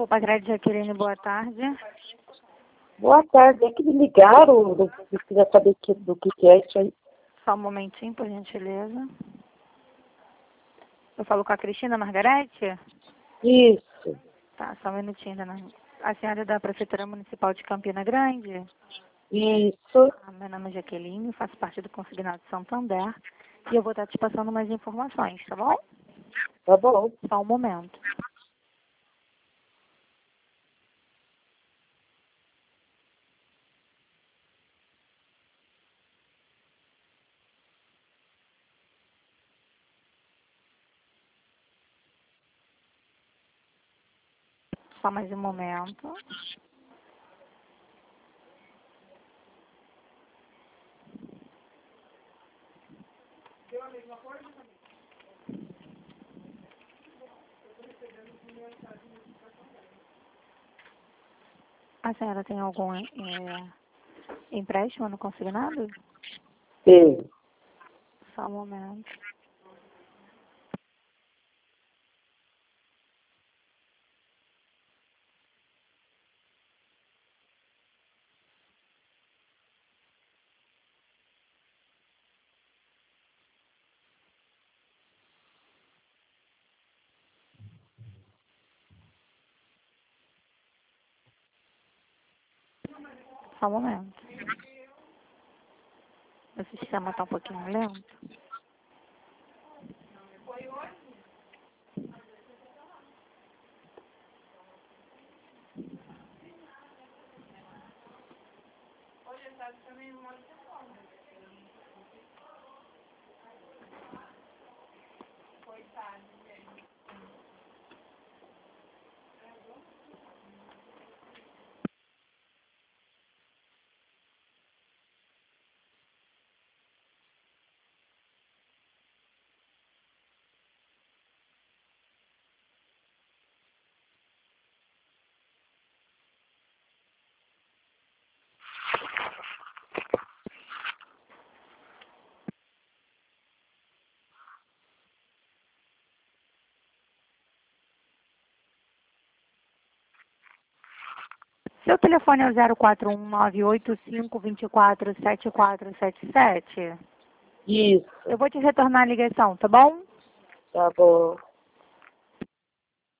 Grupo Pacred, Jaqueline, boa tarde. Boa tarde, é que me ligaram, eu queria saber do que é isso aí. Só um momentinho, por gentileza. Eu falo com a Cristina Margarete? Isso, Tá, só um minutinho, dona. A senhora é da Prefeitura Municipal de Campina Grande? isso, Meu nome é Jaqueline, faço parte do Consignado Santander e eu vou estar te passando mais informações, tá bom? tá bom. Só um momento. Só mais um momento. A senhora tem algum empréstimo no consignado? Sim. Só um momento. Só um momento. O sistema está um pouquinho lento. Seu telefone é o 041-985-24-7477? Isso, Eu vou te retornar a ligação, tá bom? tá bom.